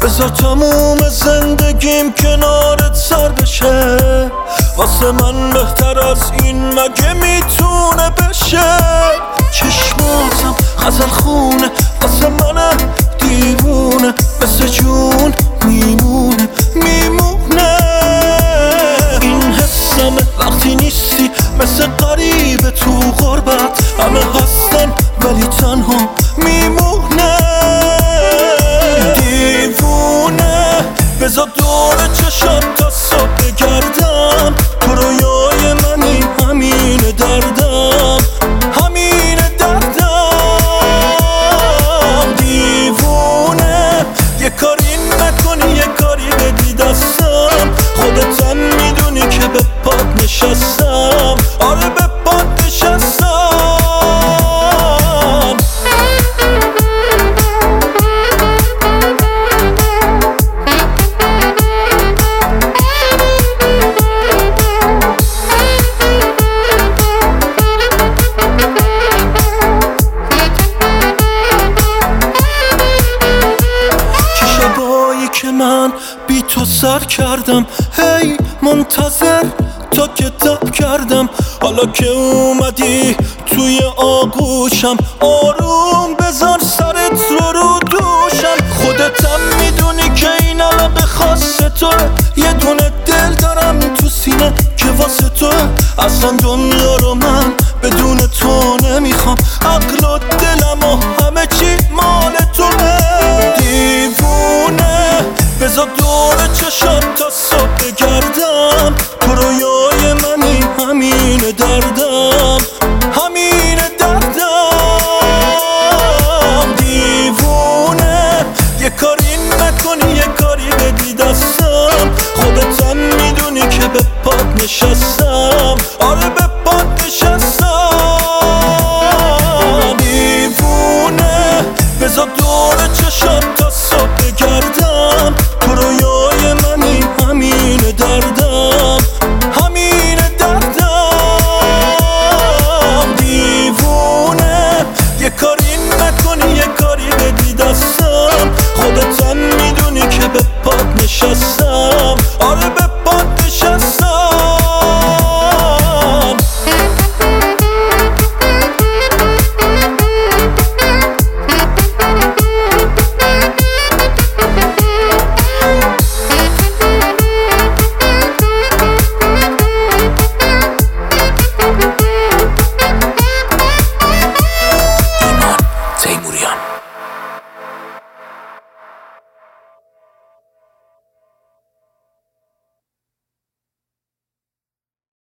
بذار تموم زندگیم کنارت سر بشه. واسه من بهتر از این مگه میتونه بشه؟ چشماتم غزل خونه واسه من دیوونه، مثل جون میمونه میمونه. این حسمه وقتی نیستی، مثل غریبه تو غربت. همه هستن ولی تنها میمونه. دیوونه بذار دور چشم تا صبح بگردم، تو رویای منی، همین دردم، همین دردم. دیوونه یه کاری نکنی، یه کاری بدی دستم، خودتم میدونی که به پات نشستم. آره به پات نشستم. که من بی تو سر کردم، هی منتظر تا کتاب کردم. حالا که اومدی توی آغوشم، آروم بذار سرت رو دوشم. خودتم میدونی که این علاقه خاص توه، یه دونه دل دارم تو سینه که واسه توه. اصلا دنیا رو من بدون تو نمیخوام، عقل و دلم و همه چی مال توه. دیوونه بذار دور چشم تا صبح بگردم، تو رویای منی، همین دردم، همین دردم. دیوونه یه کاری نکنی، یه کاری بدی دستم، خودتم میدونی که به پات نشستم. آره به پات نشستم. دیوونه بذار دور چشم تا صبح بگردم،